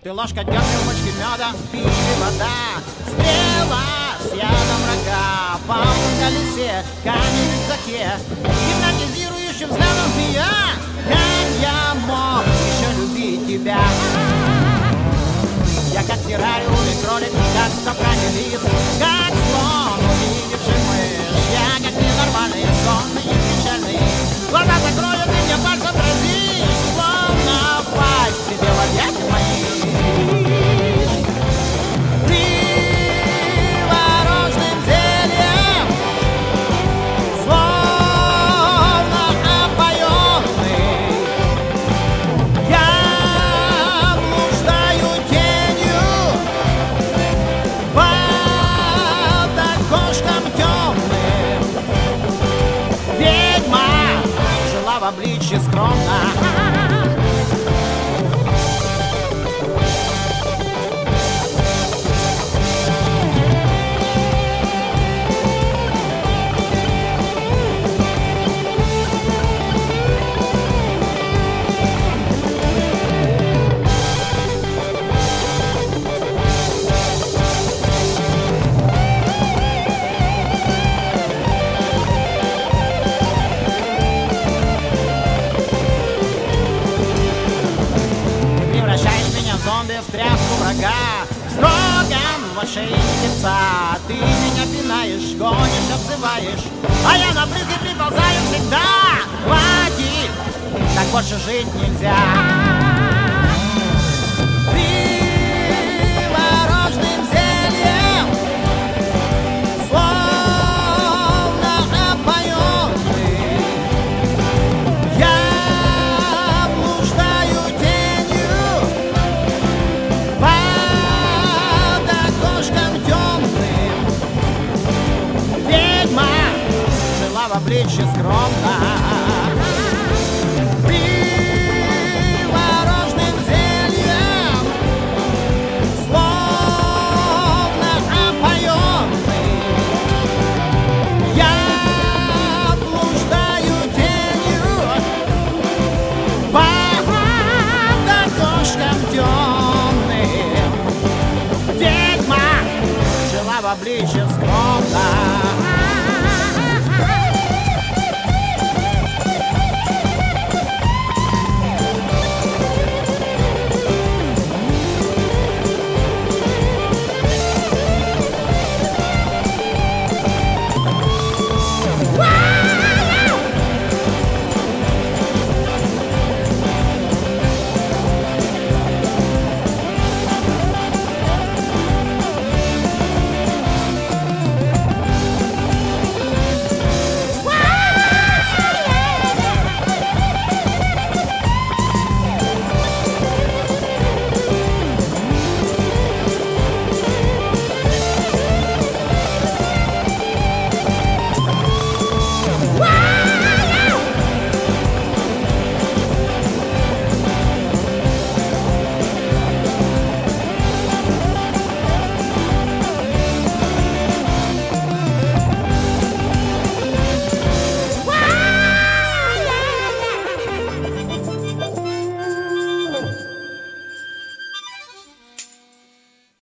Ты ложка дёрни в бочке меда, пили вода. Стрела с ядом врага, пал в колесе, камень в рюкзаке, гипнотизирующим взглядом змея. Как я мог еще любить тебя? Я как террариум кролик, как в капкане лис, как слон, увидевший мышь. Я как ненормальный, сонный и печальный. Глаза закрою, ты мне пальцем разишь, словно пасть себе в объятия мои. Приворожным зельем, словно опоенный, я блуждаю тенью под окошком темным. Ведьма жила в обличье скромно. Зомби в тряпку врага, строган в ошейнике пса. Ты меня пинаешь, гонишь, обзываешь, а я на брюки приползаю всегда. Хватит, так больше жить нельзя. Приворожным зельем, словно опоенный, я блуждаю тенью под окошком темным. Ведьма жила в обличье скромно. Приворожным зельем, словно опоенный, я блуждаю тенью под окошком темным. Ведьма жила в обличье скромно.